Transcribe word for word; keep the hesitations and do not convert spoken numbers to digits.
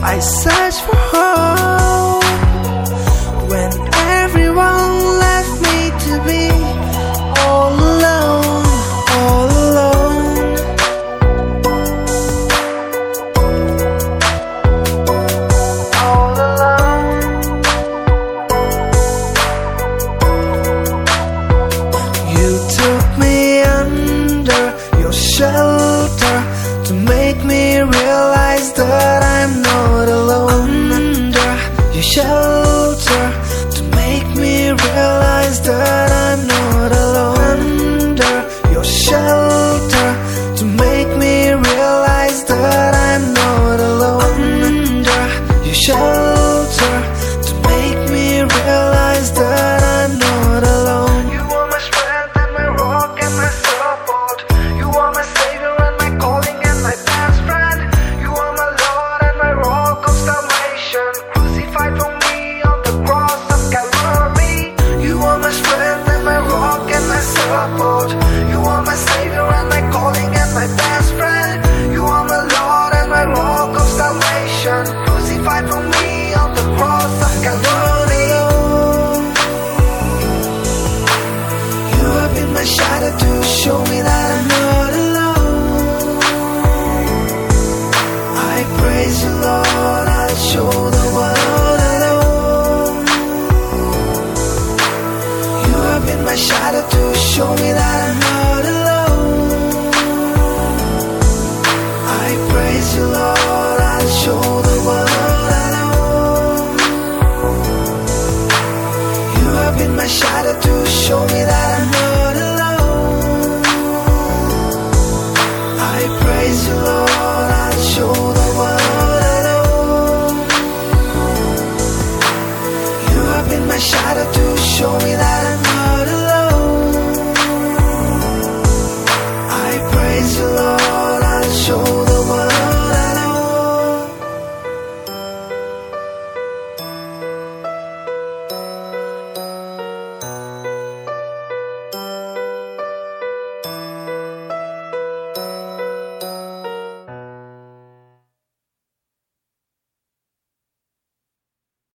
I search for hope when everyone left me to be all alone, all alone. All alone. You took me under your shelter to make me realize that I'm not alone. Under your shelter to make me realize that I'm not alone. Under your shelter to make me realize that I'm not alone. Under your shelter to make me realize that I'm not alone. You are my strength and my rock and my support. You are my savior and my calling and my best friend. You are my Lord and my rock of salvation, crucified for me on the cross of Calvary. You are my strength and my rock and my support. You are my savior and my calling and my best friend. You are my Lord and my rock of salvation, crucified for me on the cross of Calvary. You have been my shadow to show me that I'm not alone. I praise you, Lord, I'll show the world alone. You have been my shadow to show me that I'm not alone. I praise you, Lord, I'll show the world alone. You have been my shadow to show me that I'm not alone. I praise you, Lord, I'll show the world alone. You have been my shadow to show me that I'm